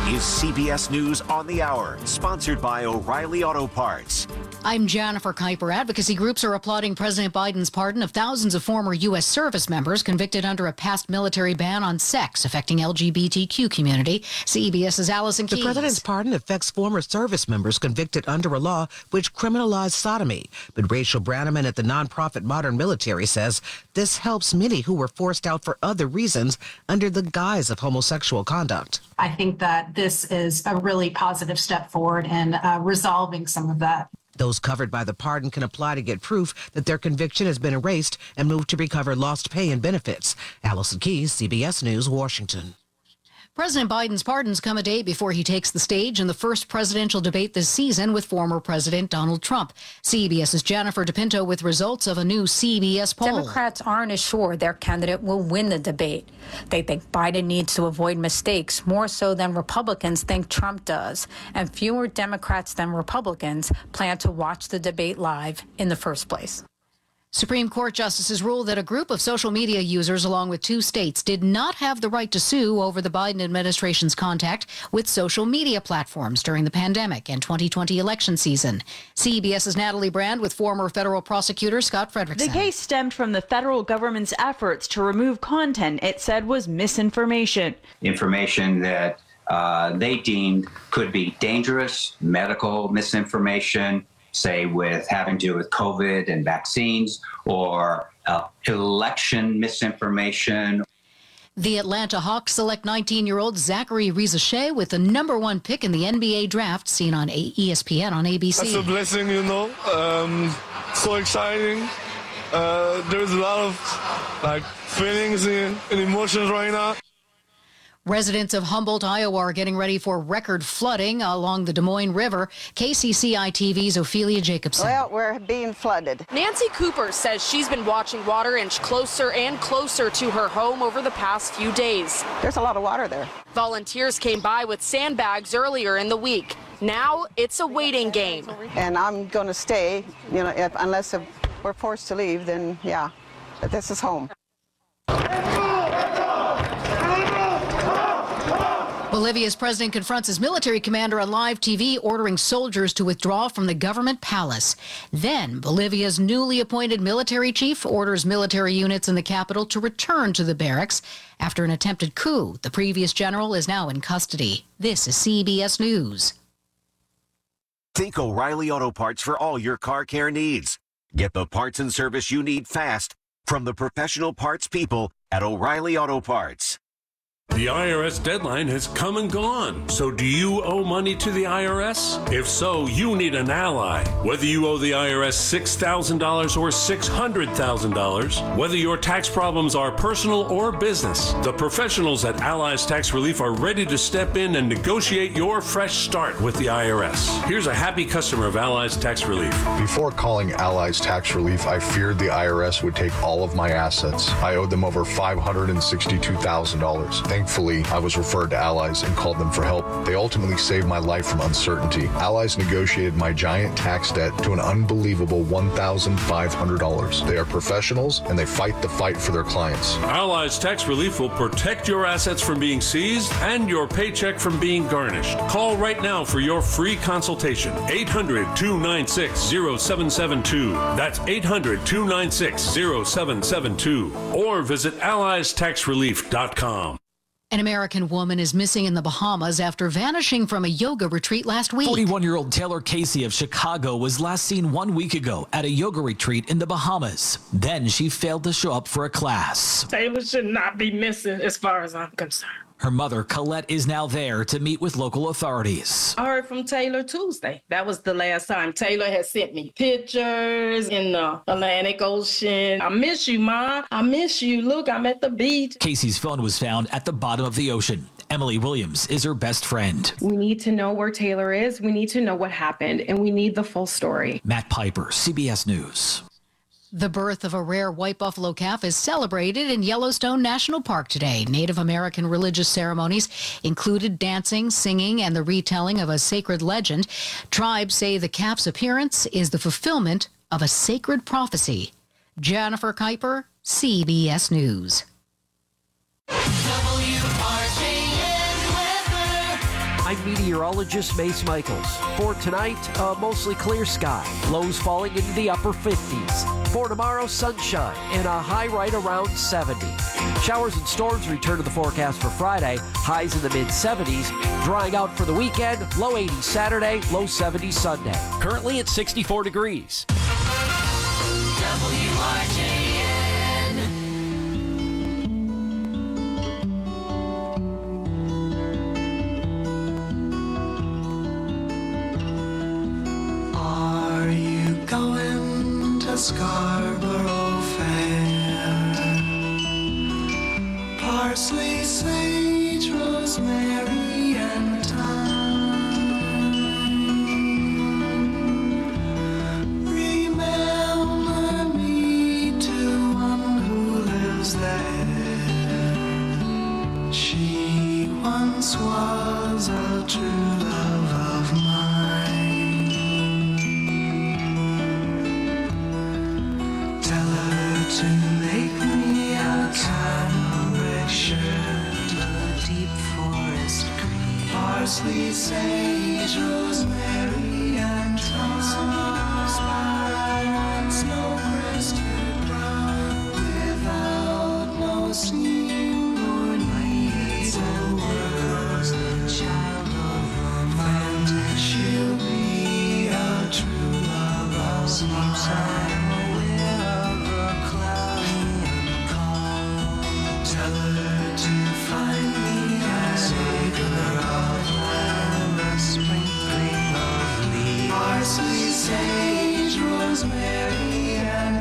is CBS News on the Hour, sponsored by O'Reilly Auto Parts. I'm Jennifer Kuiper. Advocacy groups are applauding President Biden's pardon of thousands of former U.S. service members convicted under a past military ban on sex affecting LGBTQ community. CBS's Allison Keyes. The president's pardon affects former service members convicted under a law which criminalized sodomy. But Rachel Brannaman at the nonprofit Modern Military says this helps many who were forced out for other reasons under the guise of homosexual conduct. I think that this is a really positive step forward in resolving some of that. Those covered by the pardon can apply to get proof that their conviction has been erased and move to recover lost pay and benefits. Allison Keyes, CBS News, Washington. President Biden's pardons come a day before he takes the stage in the first presidential debate this season with former President Donald Trump. CBS's Jennifer DePinto with results of a new CBS poll. Democrats aren't assured their candidate will win the debate. They think Biden needs to avoid mistakes more so than Republicans think Trump does. And fewer Democrats than Republicans plan to watch the debate live in the first place. Supreme Court justices ruled that a group of social media users, along with 2 states, did not have the right to sue over the Biden administration's contact with social media platforms during the pandemic and 2020 election season. CBS's Natalie Brand with former federal prosecutor Scott Frederickson. The case stemmed from the federal government's efforts to remove content it said was misinformation. Information that they deemed could be dangerous, medical misinformation, say with having to do with COVID and vaccines, or election misinformation. The Atlanta Hawks select 19-year-old Zachary Rizachet with the #1 pick in the NBA draft, seen on ESPN on ABC. That's a blessing, you know. So exciting. There's a lot of feelings and emotions right now. Residents of Humboldt, Iowa are getting ready for record flooding along the Des Moines River. KCCI TV's Ophelia Jacobson. Well, we're being flooded. Nancy Cooper says she's been watching water inch closer and closer to her home over the past few days. There's a lot of water there. Volunteers came by with sandbags earlier in the week. Now it's a waiting game. And I'm going to stay, unless we're forced to leave, then yeah, but this is home. Bolivia's president confronts his military commander on live TV, ordering soldiers to withdraw from the government palace. Then, Bolivia's newly appointed military chief orders military units in the capital to return to the barracks after an attempted coup. The previous general is now in custody. This is CBS News. Think O'Reilly Auto Parts for all your car care needs. Get the parts and service you need fast from the professional parts people at O'Reilly Auto Parts. The IRS deadline has come and gone. So do you owe money to the IRS? If so, you need an ally. Whether you owe the IRS $6,000 or $600,000, whether your tax problems are personal or business, the professionals at Allies Tax Relief are ready to step in and negotiate your fresh start with the IRS. Here's a happy customer of Allies Tax Relief. Before calling Allies Tax Relief, I feared the IRS would take all of my assets. I owed them over $562,000. Thankfully, I was referred to Allies and called them for help. They ultimately saved my life from uncertainty. Allies negotiated my giant tax debt to an unbelievable $1,500. They are professionals, and they fight the fight for their clients. Allies Tax Relief will protect your assets from being seized and your paycheck from being garnished. Call right now for your free consultation. 800-296-0772. That's 800-296-0772. Or visit AlliesTaxRelief.com. An American woman is missing in the Bahamas after vanishing from a yoga retreat last week. 41-year-old Taylor Casey of Chicago was last seen 1 week ago at a yoga retreat in the Bahamas. Then she failed to show up for a class. Taylor should not be missing as far as I'm concerned. Her mother, Colette, is now there to meet with local authorities. I heard from Taylor Tuesday. That was the last time. Taylor had sent me pictures in the Atlantic Ocean. I miss you, Ma. I miss you. Look, I'm at the beach. Casey's phone was found at the bottom of the ocean. Emily Williams is her best friend. We need to know where Taylor is. We need to know what happened, and we need the full story. Matt Piper, CBS News. The birth of a rare white buffalo calf is celebrated in Yellowstone National Park today. Native American religious ceremonies included dancing, singing, and the retelling of a sacred legend. Tribes say the calf's appearance is the fulfillment of a sacred prophecy. Jennifer Kuiper, CBS News. I'm meteorologist Mace Michaels. For tonight, a mostly clear sky. Lows falling into the upper 50s. For tomorrow, sunshine and a high right around 70. Showers and storms return to the forecast for Friday. Highs in the mid-70s. Drying out for the weekend. Low 80s Saturday, low 70s Sunday. Currently at 64 degrees. Are you going to Scarborough Fair? Parsley, sage, rosemary, and thyme. Remember me to one who lives there. She once was a true love of mine. Tell her to make me a cambric shirt, a deep forest green, parsley, sage, rosemary, and thyme. Snow-crested brown, without no seam or needs and words, the child of romance. She'll be a true love of mine. Tell her to find me a acre of land, a sprinkling of leaves, parsley, sage, rosemary, and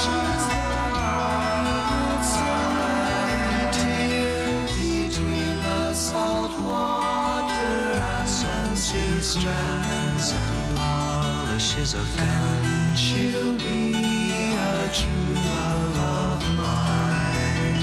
thyme. Between the salt water and sunset strands and polishes of gun, she'll be a true love of mine.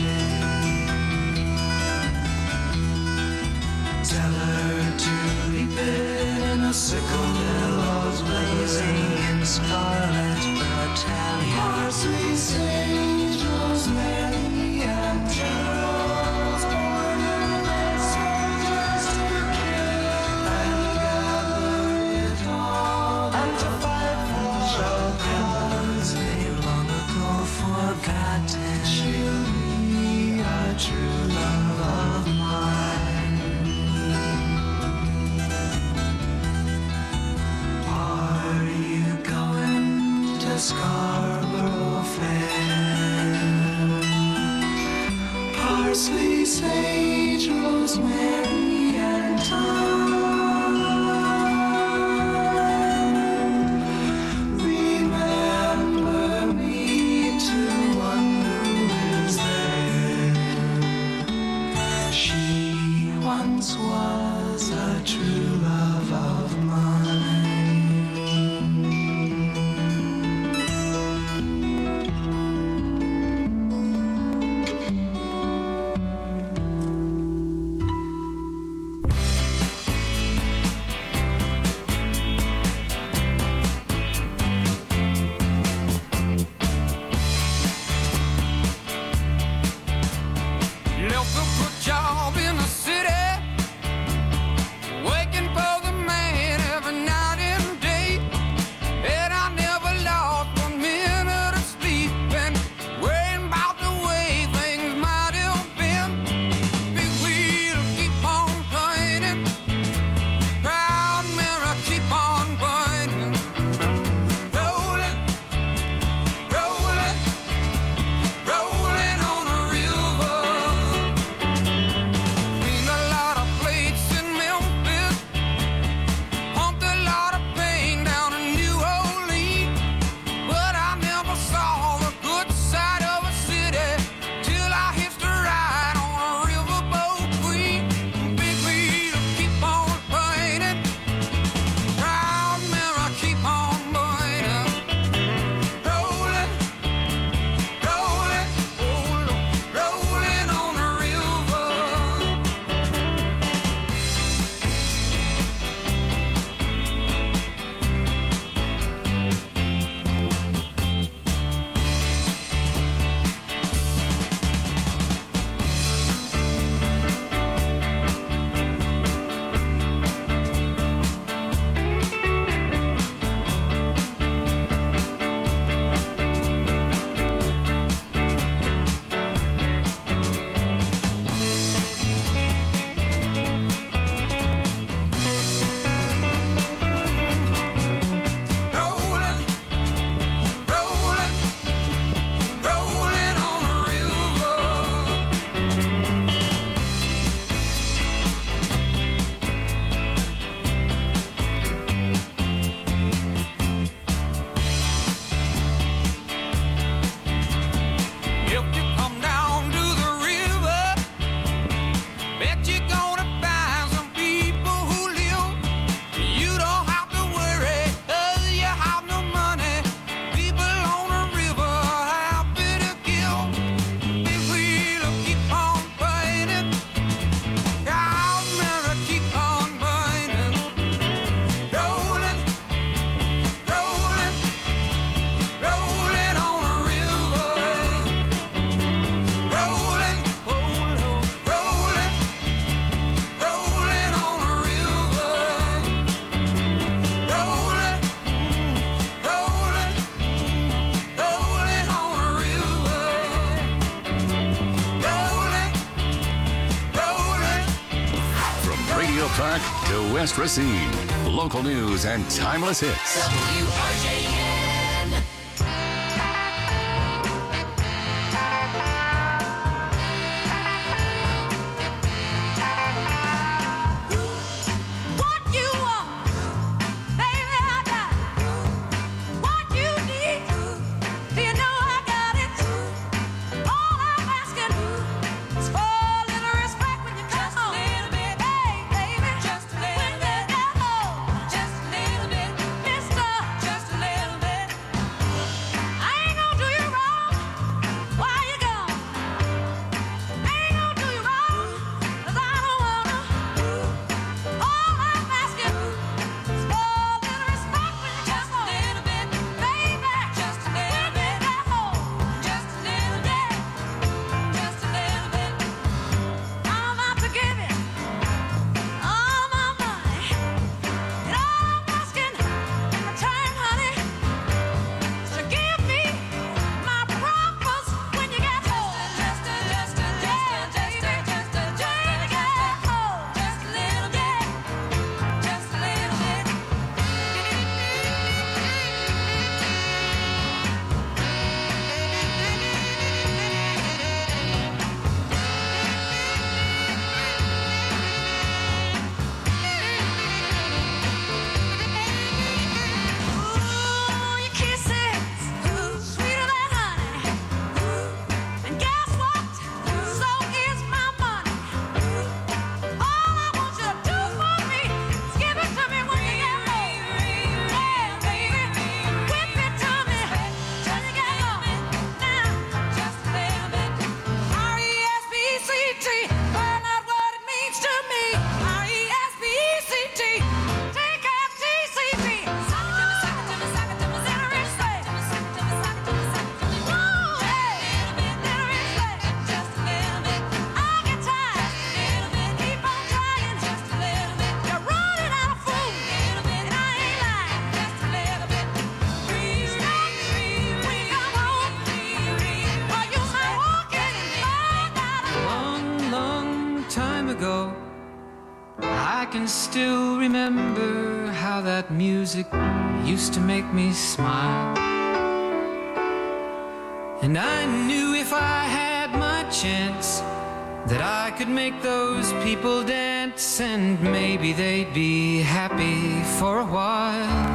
Tell her to leap in a sickle, billows blazing in scarlet battalion, parsley, sage, rosemary, and Charles border their soldiers to kill and gather it all and to fight for a cause they long ago forgotten. She'll be a true love of mine. Are you going to Scarborough Fair? Parsley, sage, rosemary, and thyme. Remember me to one who lives there. She once was a true love of mine. Left a good job in the city, working for Central Park to West Racine. Local news and timeless hits. WRJN. Still remember how that music used to make me smile. And I knew if I had my chance that I could make those people dance, and maybe they'd be happy for a while.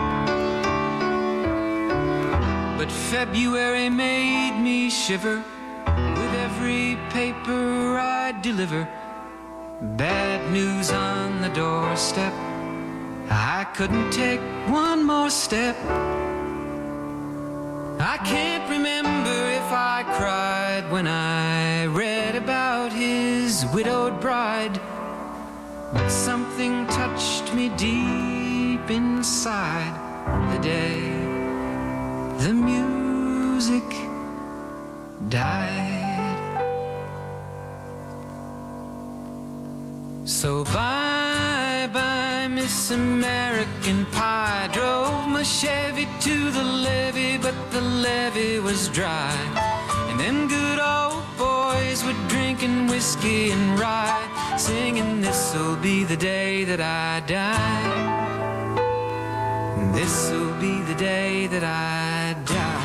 But February made me shiver with every paper I deliver. Bad news on the doorstep. I couldn't take one more step. I can't remember if I cried when I read about his widowed bride, but something touched me deep inside the day the music died. So bye-bye, Miss American Pie. Drove my Chevy to the levee, but the levee was dry. And them good old boys were drinking whiskey and rye, singing, this'll be the day that I die. This'll be the day that I die.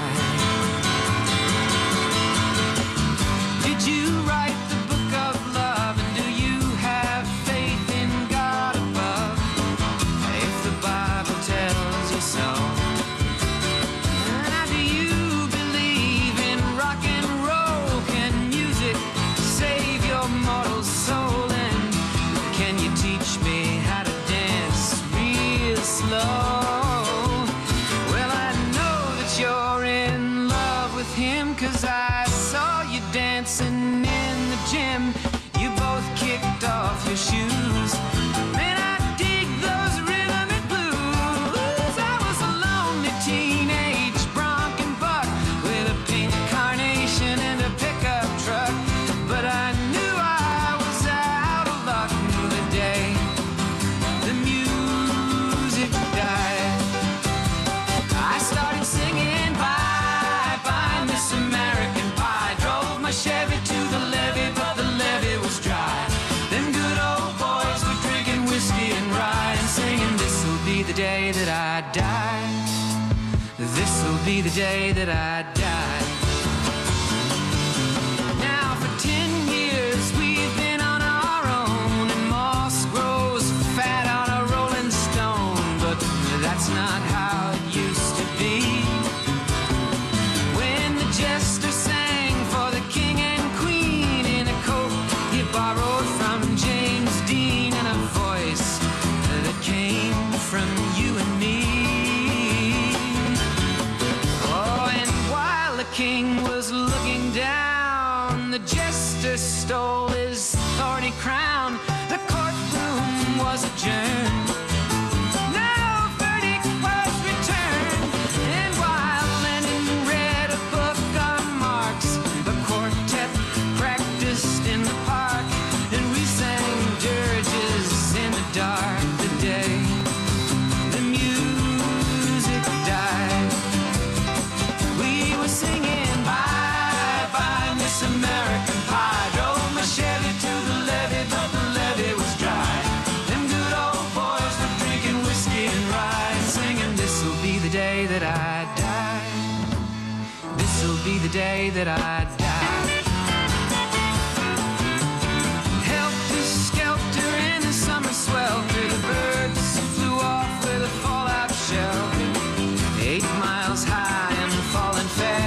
Did you write the book of love, and do you have faith in God above? If the Bible tells you so. Now do you believe in rock and roll? Can music save your mortal soul? And can you teach me how to dance real slow? Well, I know that I die. This'll be the day that I die. Now for 10 years we've been on our own, and moss grows fat on a rolling stone, but that's not how it used to be. When the jester sang for the king and queen in a coat he borrowed from James Dean, and a voice that came from you and me. Oh, and while the king was looking down, the jester stole his thorny crown. The courtroom was adjourned. No verdict was returned. And while Lenin read a book on Marx, the quartet practiced in the park, and we sang dirges in the dark. The day the music died, we were singing bye bye Miss American Pie. Drove my Chevy to the levee, but the levee was dry. Them good old boys were drinking whiskey and rye, singing this'll be the day that I die. This'll be the day that I die. Helter skelter in the summer swelter, the birds flew off with a fallout shelter. 8 miles high and falling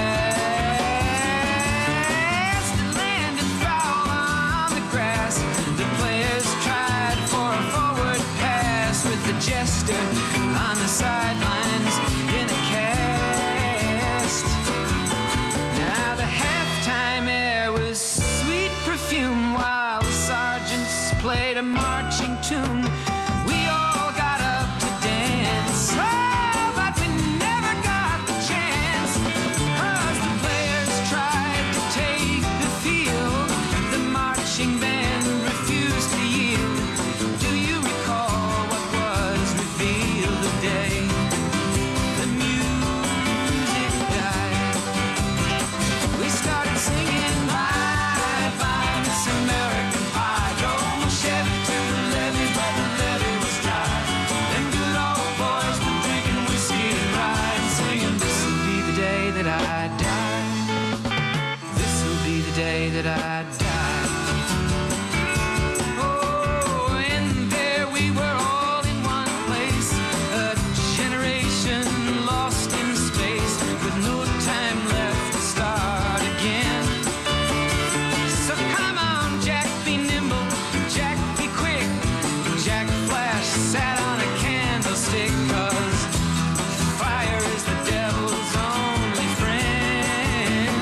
fast. It landed foul on the grass. The players tried for a forward pass, with the jester on the sidelines in a cast. Now the halftime air was sweet perfume, while the sergeants played a marching tune. We all got up to dance, oh, but we never got the chance, 'cause the players tried to take the field. The marching band refused to yield. Do you recall what was revealed the day the music died? We started singing bye bye Miss American Pie. Drove my Chevy to the levee, but the levee was dry. Them good old boys were drinking whiskey and rye, and singing this'll be the day that I die. This'll be the day that I die. Oh, and there we were all in one place, a generation lost in space, with no time left to start again. So come on, Jack, be nimble, Jack, be quick. Jack Flash sat on a candlestick, 'cause fire is the devil's only friend.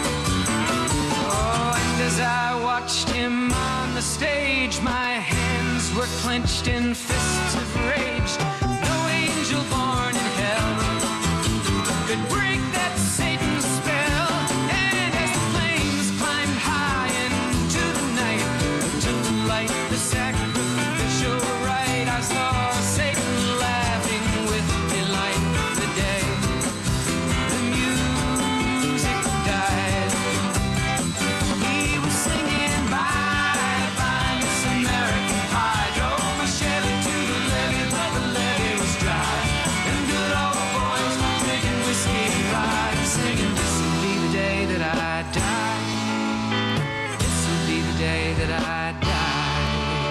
Oh, and as I watched him on the stage, my hands were clenched in fists of rage. No angel born in hell could break that Satan's spell. And as the flames climbed high into the night to light the sacrificial rite, I saw Satan laughing with delight. The day the music died, he was singing bye bye Miss American Pie. Drove my Chevy to the levee, but the levee was dry. Them good old boys were drinking whiskey and rye, singing this'll be the day that I die. This'll be the day that I die.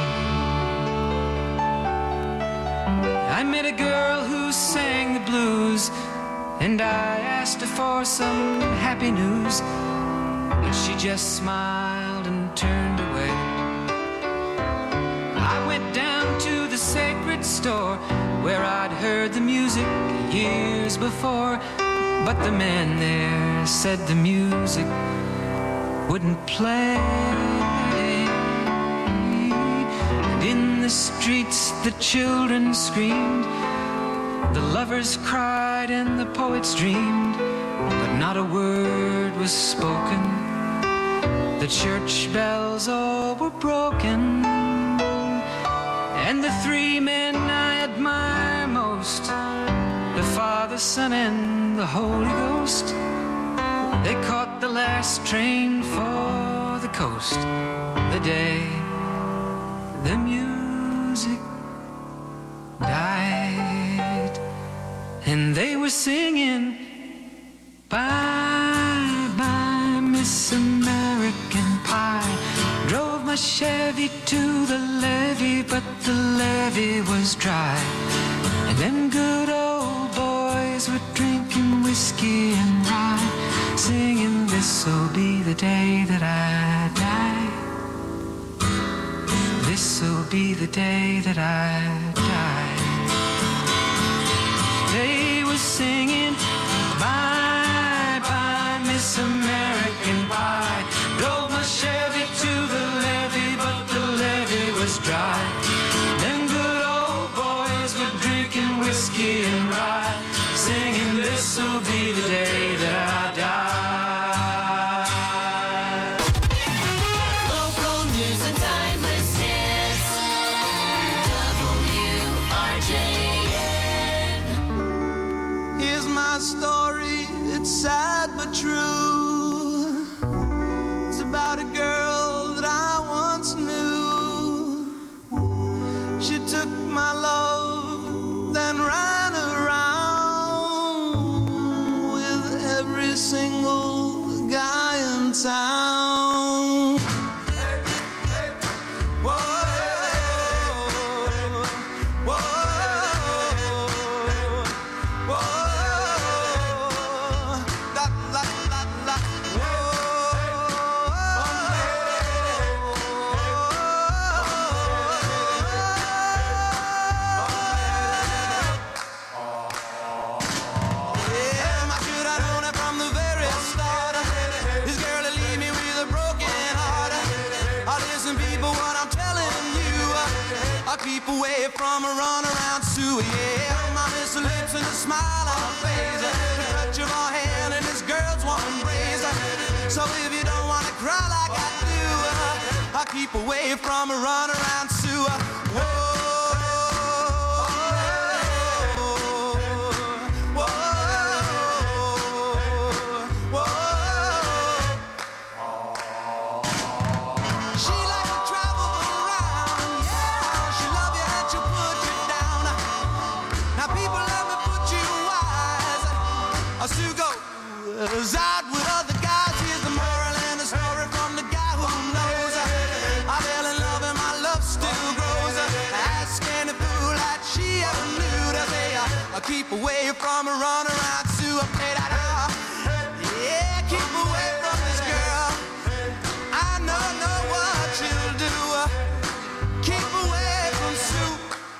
I met a girl who sang the blues, and I asked her for some happy news, but she just smiled and turned away. I went down to the sacred store where I'd heard the music years before, but the man there said the music wouldn't play. And in the streets the children screamed, the lovers cried and the poets dreamed, but not a word was spoken. The church bells all were broken, and the 3 men I admire most, the Father, Son, and the Holy Ghost, they caught the last train for the coast. The day the music died. to the levee, but the levee was dry. And them good old boys were drinking whiskey and rye, singing, this'll be the day that I die. This'll be the day that I die. They were singing, bye, bye, Miss American Pie. Drove my Chevy to the levee, but the levee was dry. Them good old boys were drinking whiskey and rye, singing, this'll be the day that I die. Local news and timeless hits. WRJN. Here's my story, it's sad but true. It's about a girl that I once knew. She took my love, then ran around with every single guy in town. Whoa, whoa, whoa, la, la, la, la, yeah, my should I known it from the very start. This girl will leave me with a broken heart. Listen, people, what I'm telling you, I'll keep away from a runaround Sue. Yeah, my miss her lips and a smile on her face, the touch of her hand and this girl's warm embrace. So if you don't want to cry like I do, I'll keep away from a runaround Sue. Whoa. Sue goes out with other guys. Here's the moral and the story from the guy who knows. I fell in love and my love still grows. Ask any fool that she ever knew to say, I'll keep away from a runaround Sue. I played that out. Yeah, keep away from this girl. I know what she'll do. Keep away from Sue.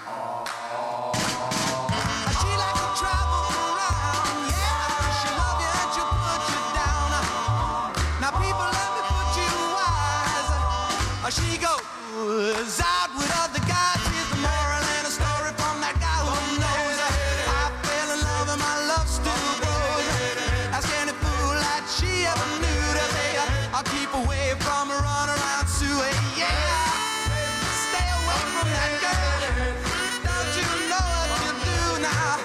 She likes to travel around, yeah. She'll love you and she'll put you down. Now people, let me put you wise. She goes out with other guys. Here's the moral and a story from that guy who knows. I fell in love and my love still grows. Ask any fool that she ever knew to say, I'll keep away from a runaround Sue. Yeah, stay away from that girl. Don't you know what you do now?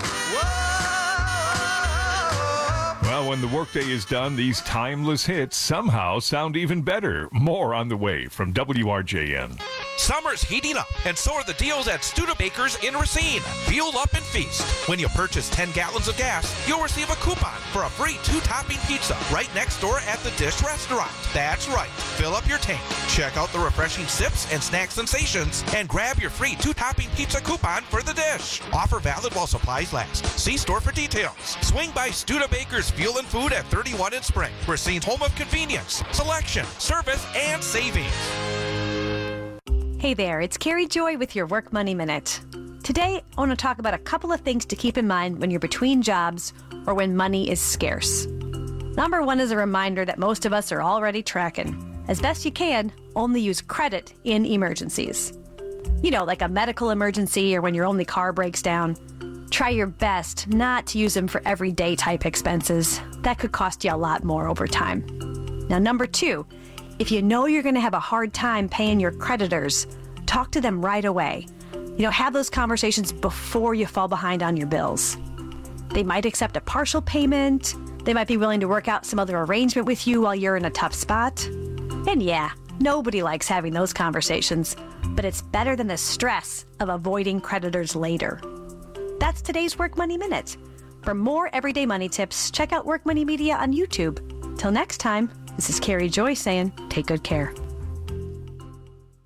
Well, when the workday is done, these timeless hits somehow sound even better. More on the way from WRJN. Summer's heating up, and so are the deals at Studebakers in Racine. Fuel up and feast. When you purchase 10 gallons of gas, you'll receive a coupon for a free 2-topping pizza right next door at the Dish Restaurant. That's right. Fill up your tank. Check out the refreshing sips and snack sensations, and grab your free 2-topping pizza coupon for the Dish. Offer valid while supplies last. See store for details. Swing by Studebakers Fuel and Food at 31 in Spring. Racine's home of convenience, selection, service, and savings. Hey there, it's Carrie Joy with your Work Money Minute. Today, I want to talk about a couple of things to keep in mind when you're between jobs or when money is scarce. Number one is a reminder that most of us are already tracking. As best you can, only use credit in emergencies. You know, like a medical emergency or when your only car breaks down. Try your best not to use them for everyday type expenses. That could cost you a lot more over time. Now, number two, if you know you're going to have a hard time paying your creditors, talk to them right away. Have those conversations before you fall behind on your bills. They might accept a partial payment. They might be willing to work out some other arrangement with you while you're in a tough spot. And yeah, nobody likes having those conversations, but it's better than the stress of avoiding creditors later. That's today's Work Money Minute. For more everyday money tips, check out Work Money Media on YouTube. Till next time, this is Carrie Joy saying, take good care.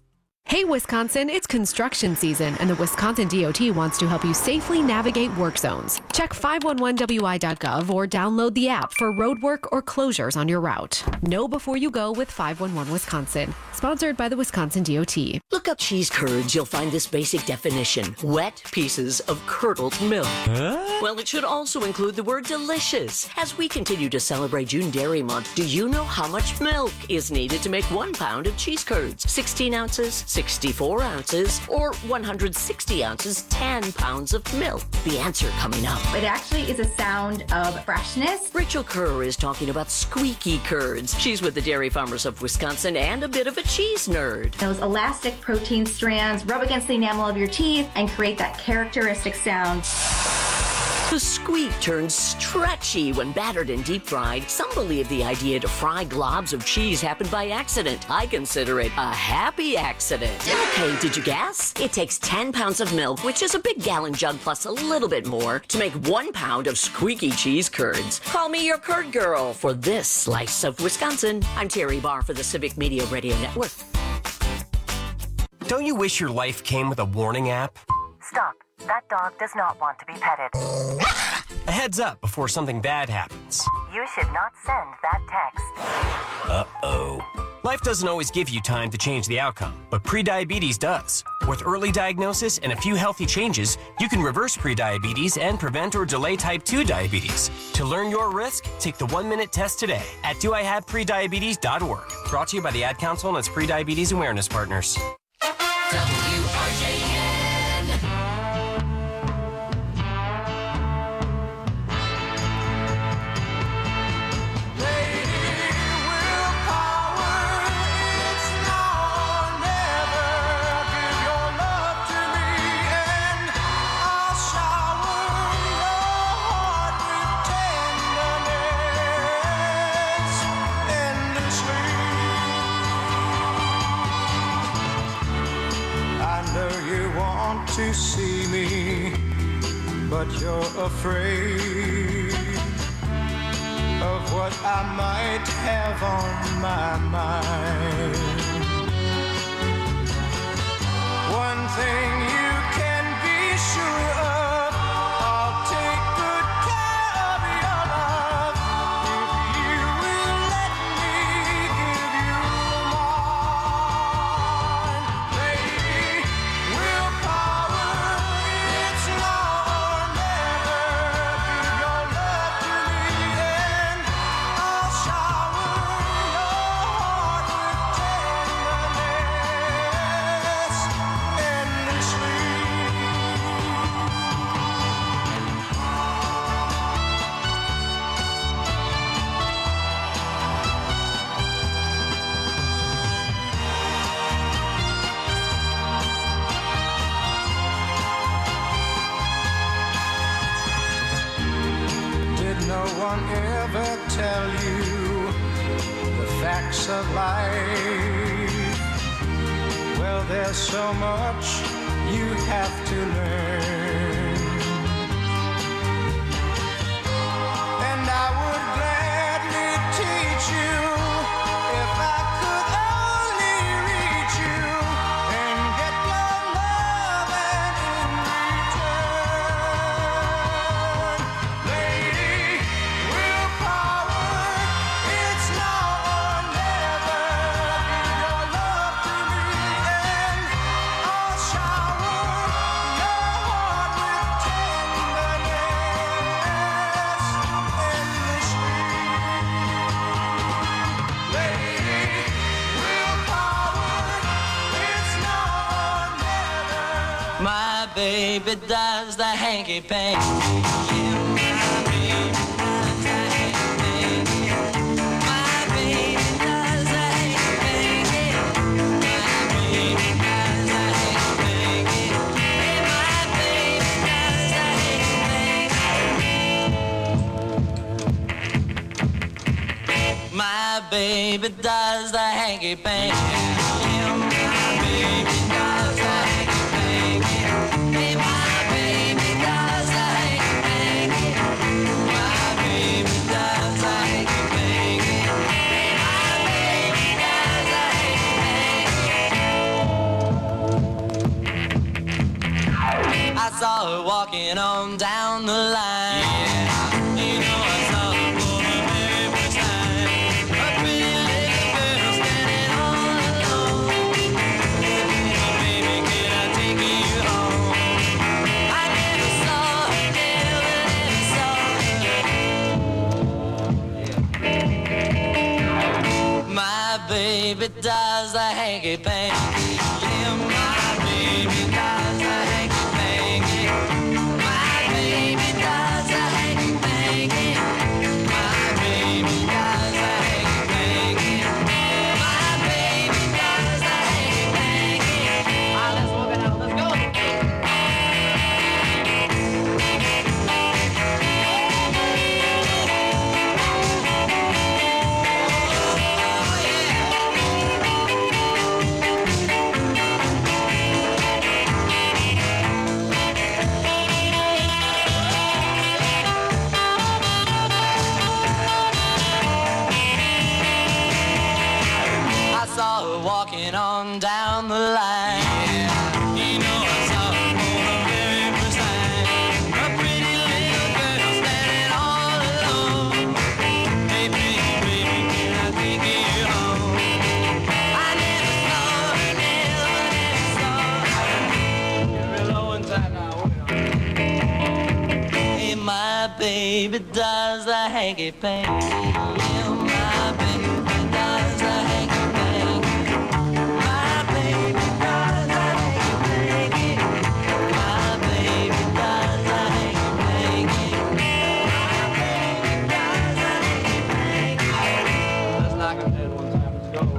Hey, Wisconsin, it's construction season, and the Wisconsin DOT wants to help you safely navigate work zones. Check 511wi.gov or download the app for road work or closures on your route. Know before you go with 511 Wisconsin. Sponsored by the Wisconsin DOT. Look up cheese curds, you'll find this basic definition. Wet pieces of curdled milk. Well, it should also include the word delicious. As we continue to celebrate June Dairy Month, do you know how much milk is needed to make 1 pound of cheese curds? 16 ounces, 64 ounces, or 160 ounces, 10 pounds of milk? The answer coming up. It actually is a sound of freshness. Rachel Kerr is talking about squeaky curds. She's with the Dairy Farmers of Wisconsin and a bit of a cheese nerd. Those elastic protein strands rub against the enamel of your teeth and create that characteristic sound. The squeak turns stretchy when battered and deep fried. Some believe the idea to fry globs of cheese happened by accident. I consider it a happy accident. Okay, did you guess? It takes 10 pounds of milk, which is a big gallon jug plus a little bit more, to make 1 pound of squeaky cheese curds. Call me your curd girl for this slice of Wisconsin. I'm Terry Barr for the Civic Media Radio Network. Don't you wish your life came with a warning app? Stop. That dog does not want to be petted. A heads up before something bad happens. You should not send that text. Uh-oh. Life doesn't always give you time to change the outcome, but prediabetes does. With early diagnosis and a few healthy changes, you can reverse prediabetes and prevent or delay type 2 diabetes. To learn your risk, take the 1-minute test today at doihaveprediabetes.org. Brought to you by the Ad Council and its prediabetes awareness partners. WRJN. To see me, but you're afraid of what I might have on my mind. One thing you can be sure of, I'll take good care of your love if you will let me give you mine. Lady, willpower, it's now or never. Give your love to me and I'll shower your heart with tenderness endlessly. Did no one ever tell you the facts of life? Well, there's so much you have to learn, and I would gladly teach you if I could only reach you and get your love and in return. Lady, willpower, it's now or never. Give your love to me and I'll shower your heart with tenderness endlessly. Lady, willpower, it's now or never. My baby does the hanky panky. My baby does the hanky panky. My baby does the hanky panky. Hey, my baby does the hanky panky. My baby does the hanky panky. Hey, my baby does the hanky panky. saw her walking on down the line. Yeah, you know I saw her for the very first time. A pretty little girl standing all alone. Baby, can I take you home? I never saw her, never saw her. My baby does the hanky-panky. Yeah, my baby does the hanky-panky. My baby does the hanky-panky. My baby does the hanky-panky. My baby does the hanky-panky. All right, let's walk it out. Let's go. I saw her walking on down the line. Yeah, you know I saw her for the very first time. A pretty little girl standing all alone. Hey, baby, baby, can I take you home? I never saw her, never saw her. Get real low inside now. Hey, my baby does the hanky-panky. Yeah, my baby does the hanky-panky. My baby does the hanky-panky. My baby does the hanky-panky. My baby does the hanky-panky. Let's knock him dead one time. Let's go.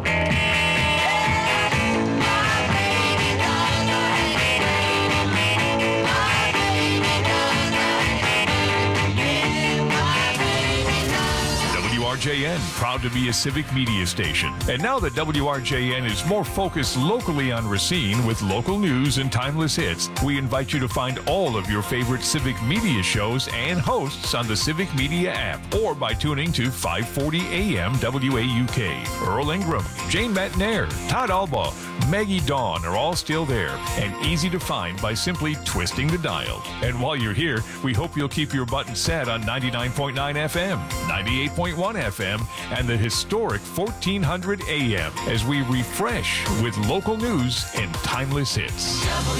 My baby does the hanky-panky. My baby does the hanky-panky. Yeah, my baby does. WRJN, proud to be a civic media station. And now that WRJN is more focused locally on Racine with local news and timeless hits, we invite you to find all of your favorite civic media shows and hosts on the Civic Media app or by tuning to 540 AM WAUK. Earl Ingram, Jane Matnair, Todd Albaugh, Maggie Dawn are all still there and easy to find by simply twisting the dial. And while you're here, we hope you'll keep your button set on 99.9 FM, 98.1 FM, and the historic 1400 AM as we refresh with local news and timeless hits.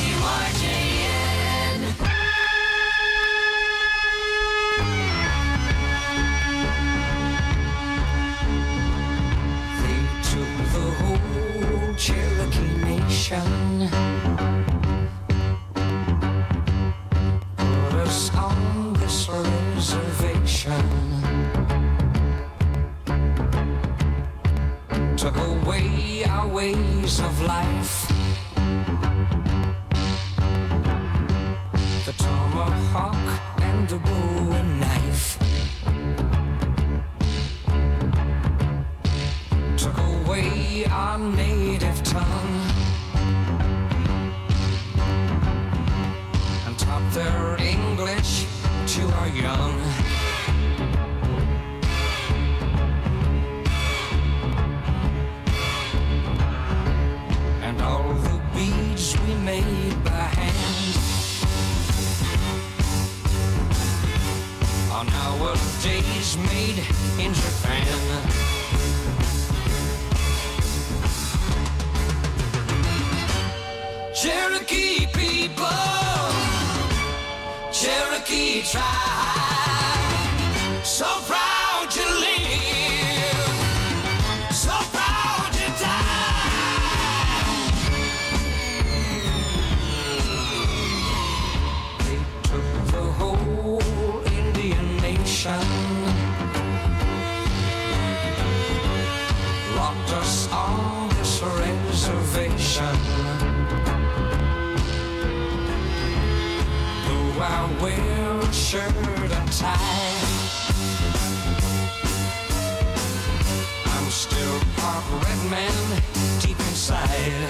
WRJN. They took the whole Cherokee Nation, put us on this reservation, took away our ways of life. The tomahawk and the bowie knife took away our native tongue and taught their English to our young. And all the beads we made by hand are nowadays made in Japan. Cherokee people, Cherokee tribe, so proud to live, so proud to die. They took the whole Indian nation, locked us on this reservation. Though I wear a shirt and tie, I'm still part red man deep inside.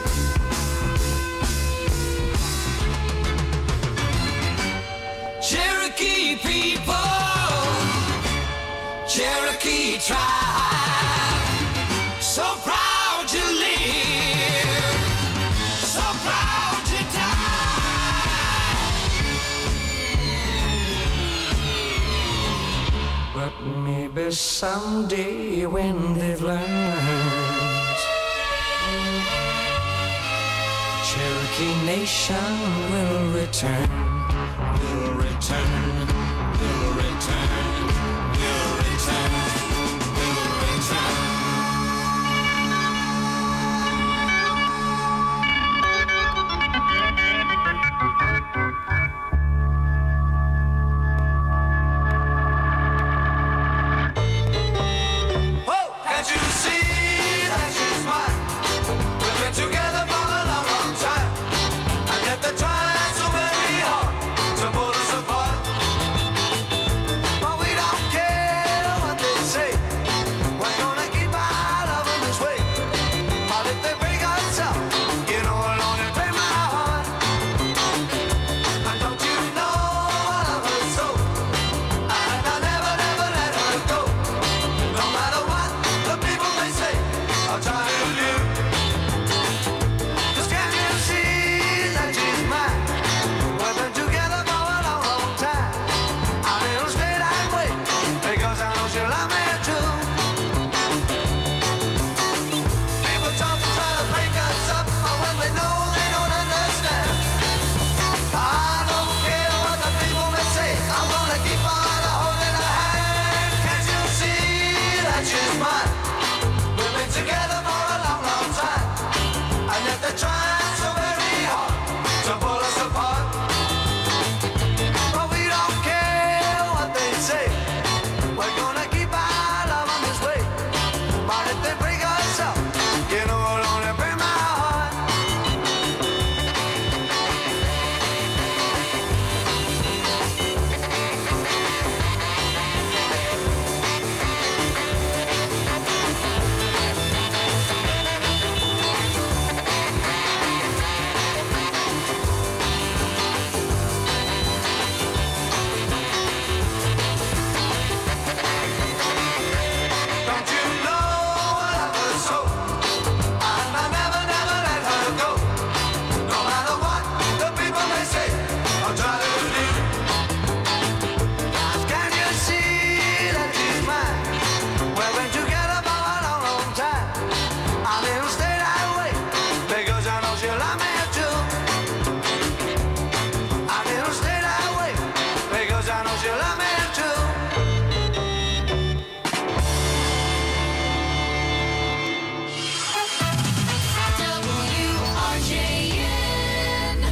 Cherokee people, Cherokee tribe, so proud to live, so proud to die. maybe someday when they've learned, Cherokee Nation will return, will return, will return, will return, will return. Can't you see that she's mine? We've been together for a long, long time, and yet they're trying so very hard to pull us apart. But we don't care what they say. We're gonna keep our love in this way. But if they break us up, you know it'll only break my heart. And don't you know I love her so, and I'll never, never let her go. No matter what the people may say, I'll try to live. 'Cause can't you see that she's mine? We've been together for a long, long time. I will stay that way because I know she'll love me too. People talk to try to break us up, but when we know they don't understand. I don't care what the people may say, I'm gonna keep on holding her hand. Can't you see that she's mine? We've been together for a long, long time, and yet they're trying so very hard to pull us apart. But we don't care what they say. We're gonna keep our love on this way. But if they break us up, you know it'll only break my heart. Don't you know I love her so, and I'll never, never let her go. No matter what the people may say, I'll try to live. 'Cause can't you see that she's mine? We've been together for a long, long time, and it'll stay that way because I know she'll love me too. And it'll stay that way because I know she'll love me too. WRJN.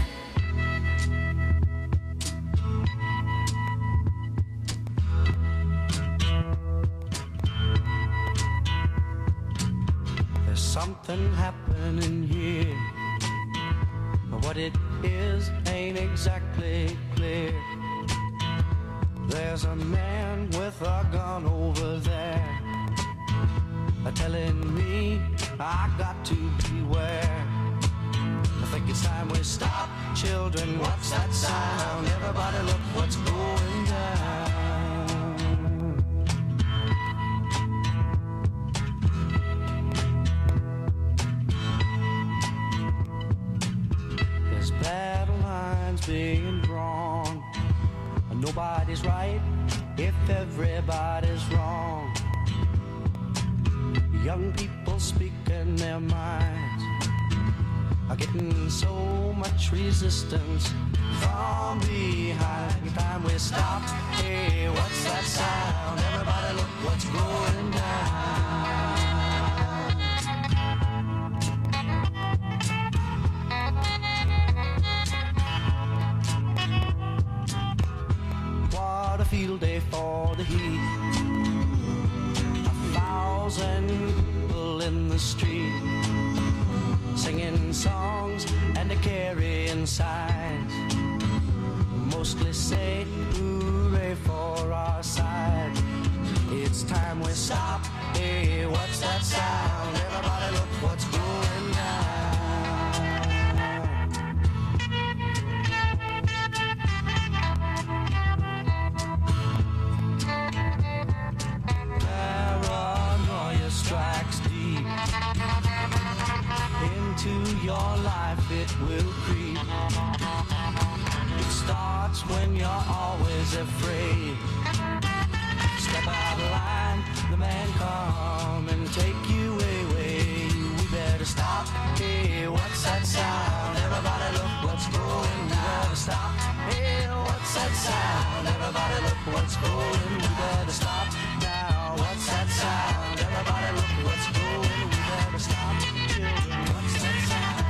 There's something happening here, but what it is ain't exactly clear. There's a man with a gun over there, telling me I got to beware. I think it's time we stop, children. What's that sound? Everybody look what's going down. There's battle lines being drawn. Nobody's right if everybody's wrong. Young people speaking their minds are getting so much resistance from behind. Time we stop. Hey, what's that sound? Everybody look what's going down. What a field day for the heat. 1,000 people in the street, singing songs and carrying signs, mostly say hooray for our side. It's time we stop. Hey, what's that sound? Everybody look what's going down. Paranoia strikes deep into your life, it will creep. It starts when you're always afraid. Step out of line, what's going, we better stop. Hey, what's that sound? Everybody look what's going, we better stop. Now, what's that sound? Everybody look what's going, we better stop. Children, what's that sound?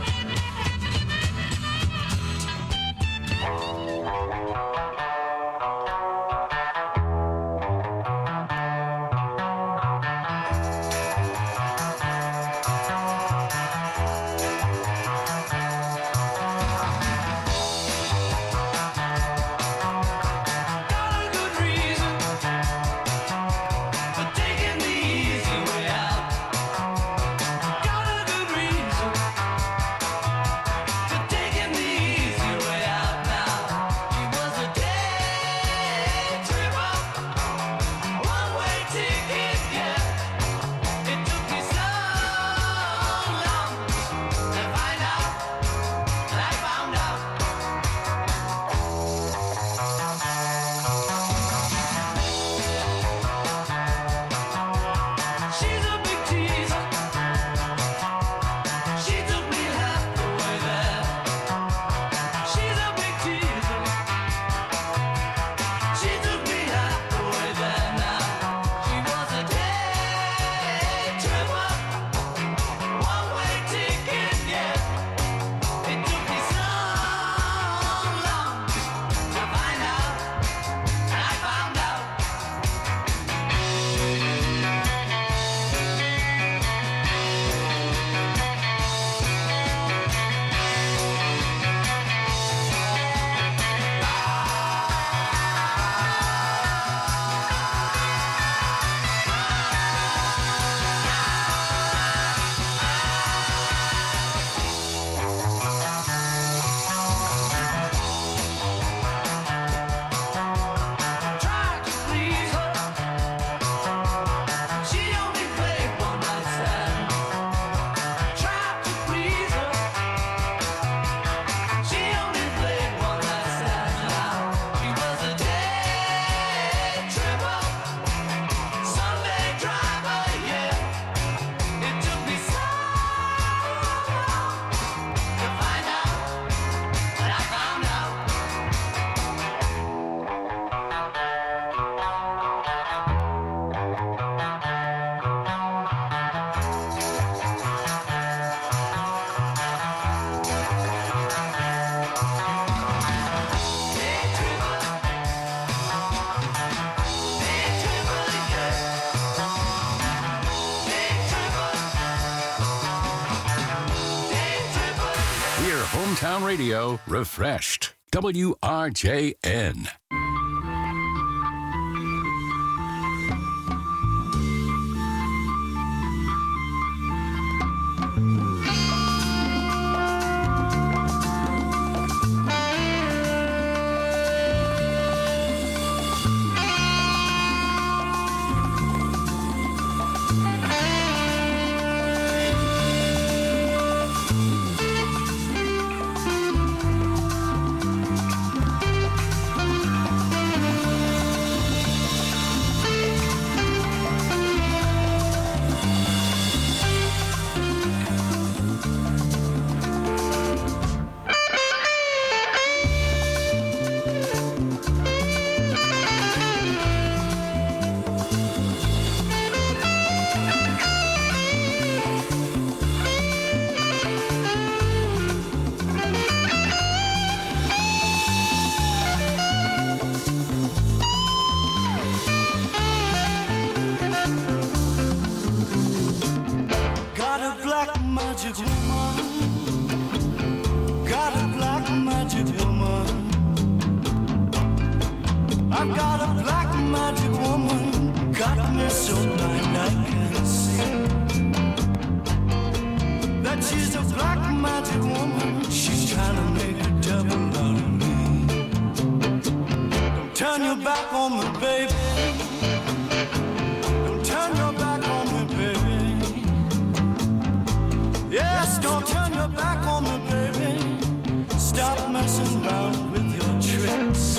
Hometown Radio refreshed. WRJN. I've got a black magic woman, got me so blind I can't see. That she's a black magic woman, she's trying to make a devil out of me. Don't turn your back on me, baby. Don't turn your back on me, baby. Yes, don't turn your back on me, baby. Stop messing around with your tricks.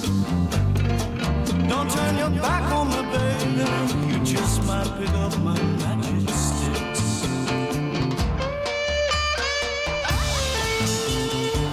Don't turn your back on me, baby. You just might pick up my magic sticks.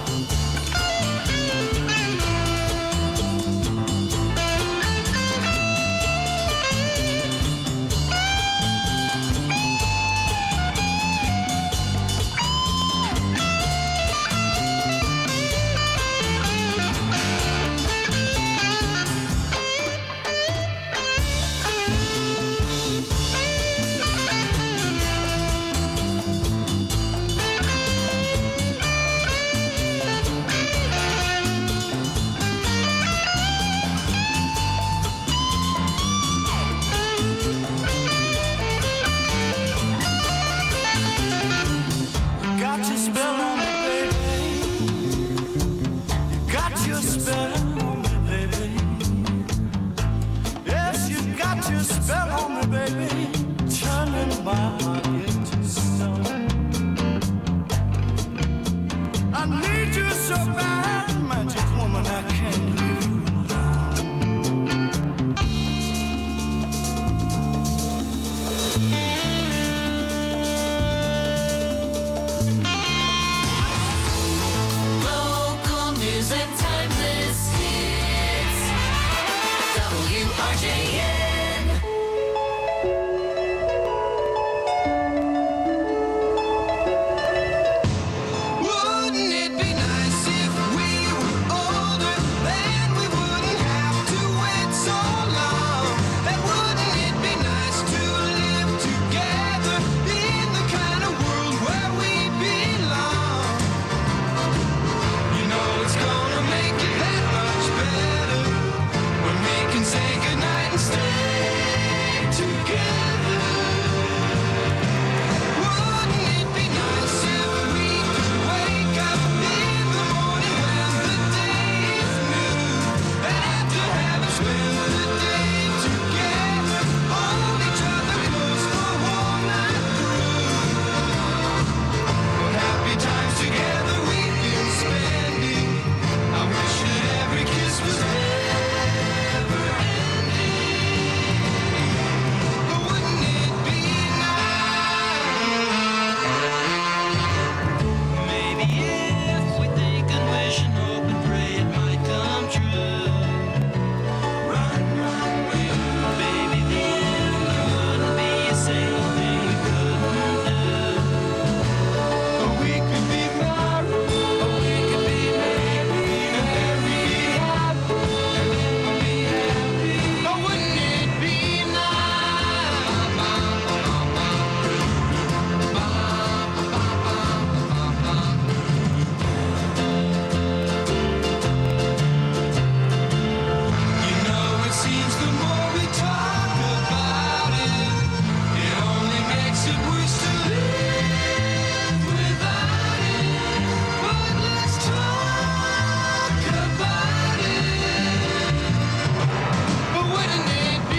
your spell on me, baby. Yes, you got your spell on me, baby. Turning my heart into stone. I need you so bad, magic woman, I can't leave you Local news and timeless hits. WRJN. Wouldn't it be nice if we were older, then we wouldn't have to wait so long? And wouldn't it be nice to live together in the kind of world where we belong? You know it's gonna make it that much better when we can say goodnight and stay together. Wouldn't it be nice if we could wake up in the morning when the day is new, and after having spent the day together, hold each other close the whole night through? What happy times together we've been spending. I wish that every kiss was never ending. But wouldn't it be maybe if we think and wish and hope and pray it might come true? Run, run, baby, then there wouldn't be a single thing we couldn't do. Or we could be married, or we could be maybe, and then we'd be happy, and then we'd be happy. Or wouldn't it be You know, it seems the more we talk about it, it only makes it worse to live without it. But let's talk about it. But wouldn't it be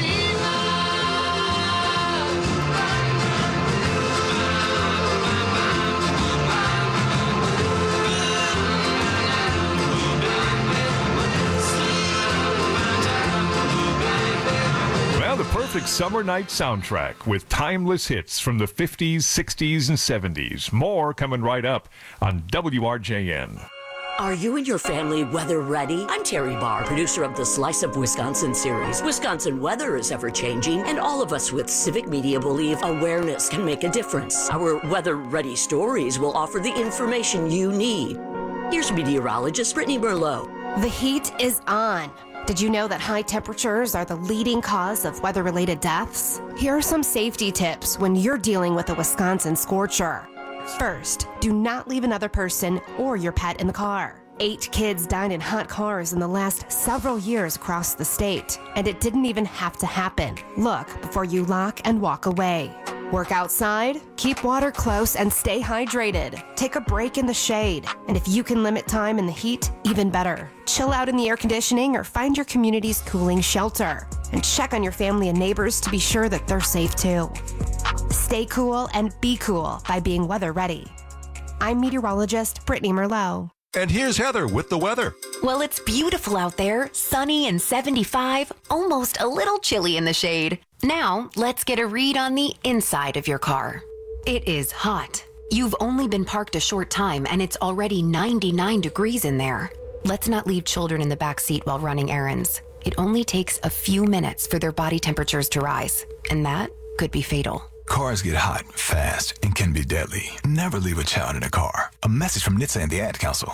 Well, the perfect summer night soundtrack with timeless hits from the 50s, 60s, and 70s. More coming right up on WRJN. Are you and your family weather ready? I'm Terry Barr, producer of the Slice of Wisconsin series. Wisconsin weather is ever changing, and all of us with civic media believe awareness can make a difference. Our weather ready stories will offer the information you need. Here's meteorologist Brittany Merlot. The heat is on. Did you know that high temperatures are the leading cause of weather-related deaths? Here are some safety tips when you're dealing with a Wisconsin scorcher. First, do not leave another person or your pet in the car. 8 kids died in hot cars in the last several years across the state, and it didn't even have to happen. Look before you lock and walk away. Work outside, keep water close, and stay hydrated. Take a break in the shade, and if you can limit time in the heat, even better. Chill out in the air conditioning or find your community's cooling shelter. And check on your family and neighbors to be sure that they're safe too. Stay cool and be cool by being weather ready. I'm meteorologist Brittany Merlot. And here's Heather with the weather. Well, it's beautiful out there, sunny and 75, almost a little chilly in the shade. Now, let's get a read on the inside of your car. It is hot. You've only been parked a short time and it's already 99 degrees in there. Let's not leave children in the back seat while running errands. It only takes a few minutes for their body temperatures to rise, and that could be fatal. Cars get hot, fast, and can be deadly. Never leave a child in a car. A message from NHTSA and the Ad Council.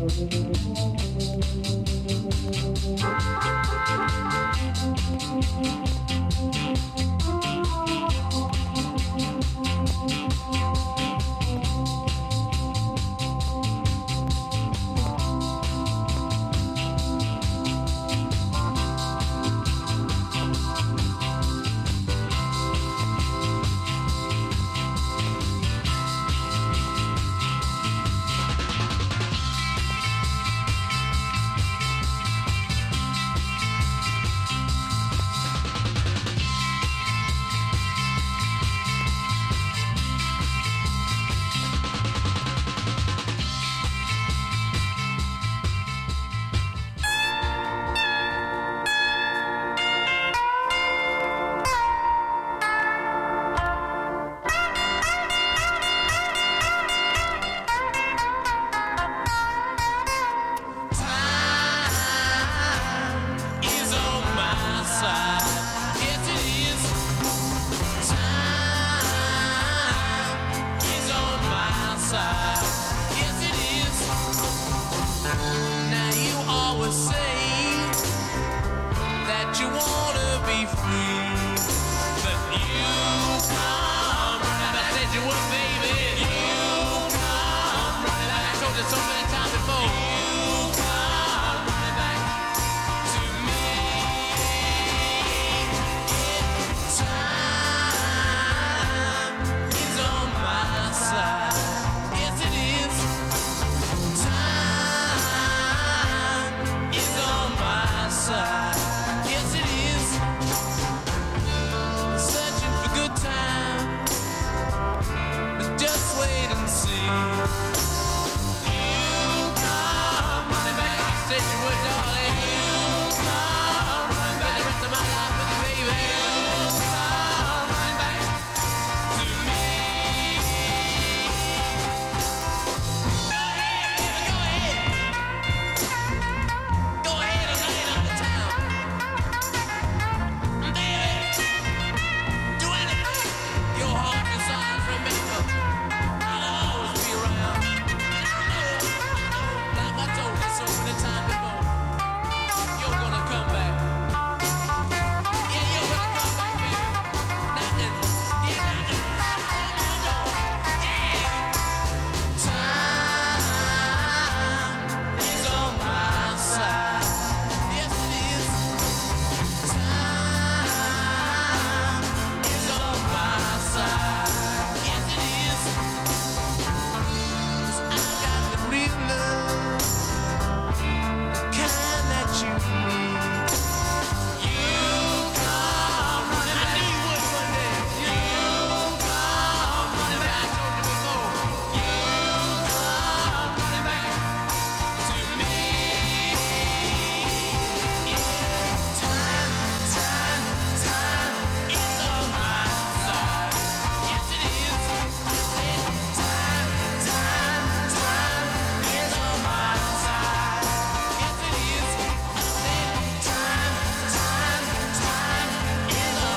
That you wanna be free, but you